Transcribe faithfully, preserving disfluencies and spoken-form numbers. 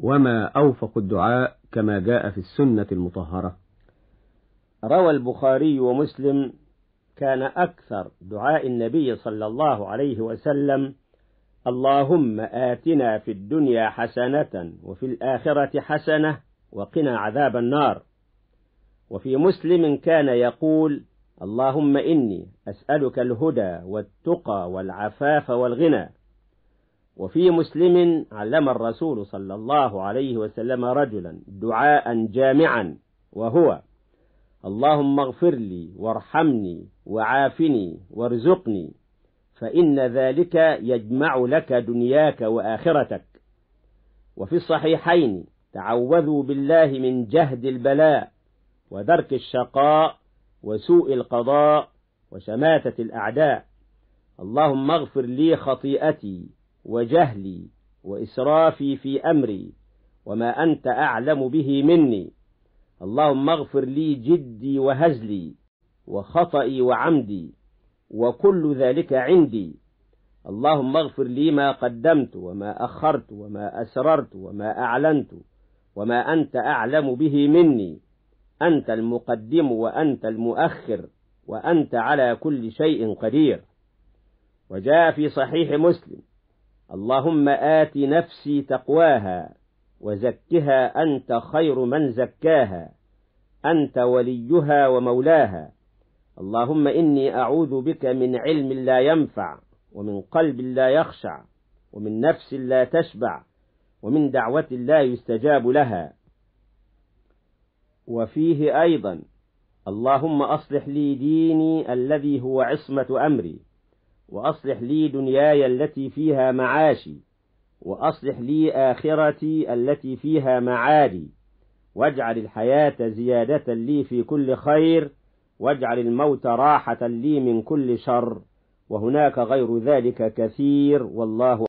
وما أوفق الدعاء كما جاء في السنة المطهرة؟ روى البخاري ومسلم: كان أكثر دعاء النبي صلى الله عليه وسلم: اللهم آتنا في الدنيا حسنة وفي الآخرة حسنة وقنا عذاب النار. وفي مسلم كان يقول: اللهم إني أسألك الهدى والتقى والعفاف والغنى. وفي مسلم علم الرسول صلى الله عليه وسلم رجلا دعاء جامعا، وهو: اللهم اغفر لي وارحمني وعافني وارزقني، فإن ذلك يجمع لك دنياك وآخرتك. وفي الصحيحين: تعوذوا بالله من جهد البلاء ودرك الشقاء وسوء القضاء وشماتة الأعداء. اللهم اغفر لي خطيئتي وجهلي وإسرافي في أمري وما أنت أعلم به مني. اللهم اغفر لي جدي وهزلي وخطئي وعمدي وكل ذلك عندي. اللهم اغفر لي ما قدمت وما أخرت وما أسررت وما أعلنت وما أنت أعلم به مني. أنت المقدم وأنت المؤخر وأنت على كل شيء قدير. وجاء في صحيح مسلم: اللهم آت نفسي تقواها وزكها أنت خير من زكاها، أنت وليها ومولاها. اللهم إني أعوذ بك من علم لا ينفع ومن قلب لا يخشع ومن نفس لا تشبع ومن دعوة لا يستجاب لها. وفيه أيضا: اللهم أصلح لي ديني الذي هو عصمة أمري، وأصلح لي دنياي التي فيها معاشي، وأصلح لي آخرتي التي فيها معادي، واجعل الحياة زيادة لي في كل خير، واجعل الموت راحة لي من كل شر. وهناك غير ذلك كثير، والله